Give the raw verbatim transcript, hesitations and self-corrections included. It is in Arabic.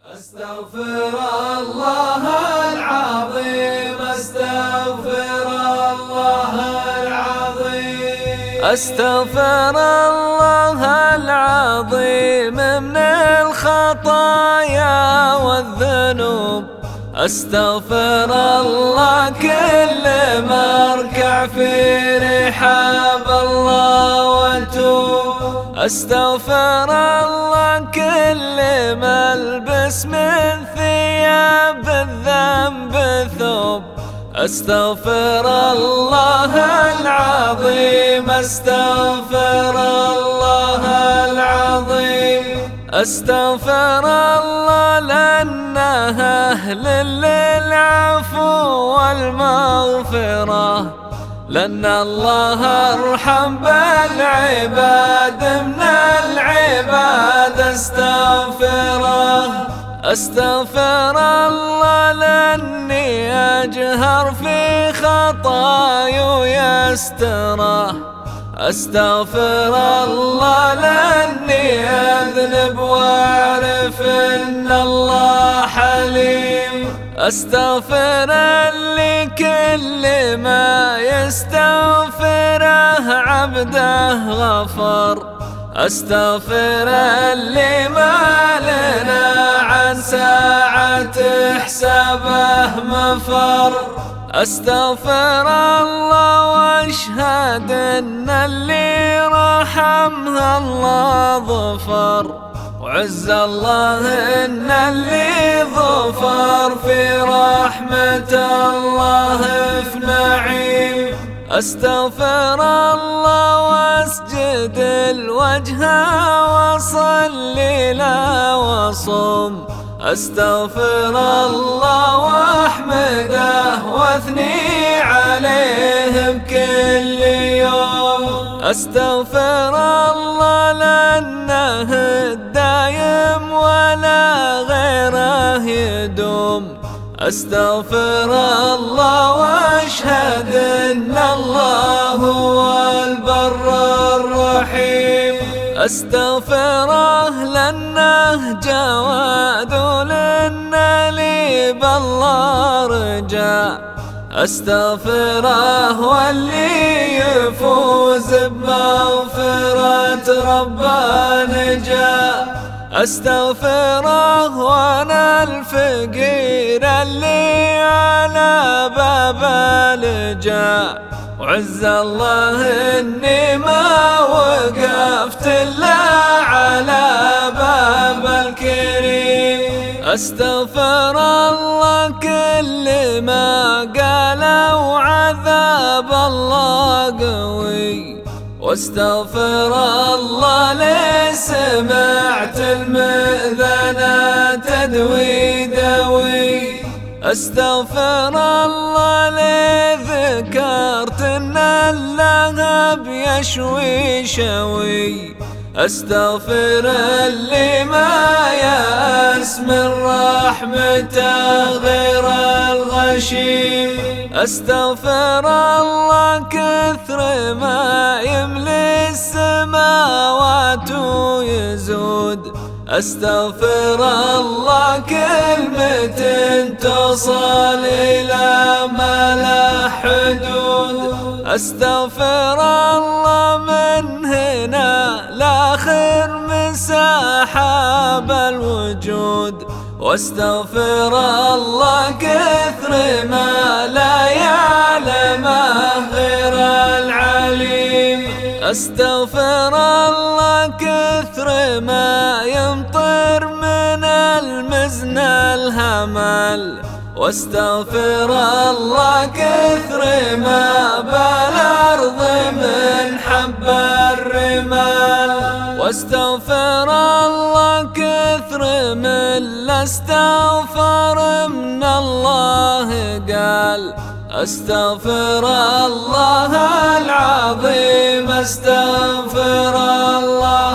أستغفر الله العظيم أستغفر الله العظيم أستغفر الله العظيم من الخطايا والذنوب. أستغفر الله كل ما اركع في رحاب الله واتوب. أستغفر الله كل ما البس من ثياب الذنب ثوب. أستغفر الله العظيم أستغفر الله العظيم أستغفر الله لأنه أهل للعفو والمغفرة، لأن الله أرحم بالعباد من العباد. أستغفره أستغفر الله لأني أجهر في خطاي ويستره. أستغفر الله لأني أذنب وأعرف أن الله حليم. أستغفر لكل ما يستغفره عبده غفر. أستغفر لما لنا عن ساعة حسابه مفر. أستغفر الله واشهد أن اللي رحمها الله ظفر، وعز الله أن اللي ظفر في رحمة الله في نعيم. أستغفر الله واسجد الوجه وصلي له وصوم. أستغفر الله واحمده واثني عليه بكل يوم. أستغفر الله لأنه الدايم ولا غيره يدوم. أستغفر الله واشهد أن الله هو البر الرحيم. أستغفره لأنه جواد ولأن لي بالله رجاء. أستغفره واللي يفوز بمغفرة ربه نجاء. أستغفره وأنا الفقير اللي على باب لجأ، وعز الله إني ما وقفت إلا على باب الكريم. أستغفر الله كل ما قالوا عذاب الله قوي. واستغفر الله لي سمعت المئذنة تدوي دوي. أستغفر الله لي ذكرت أن اللهب يشوي شوي. أستغفر اللي ما يأس من رحمته غير الغشيم. أستغفر الله كثر ما يملي السماوات ويزود. أستغفر الله كلمة توصل إلى ما لا حدود. أستغفر الله من هنا لآخر مساحة بالوجود. واستغفر الله كثر ما لا يعلمه غير العليم. أستغفر الله كثر ما يمطر من المزن الهمل. واستغفر الله كثر ما بالأرض من حب الرمال. واستغفر الله كثر من لا استغفر من الله قال. أستغفر الله العظيم أستغفر الله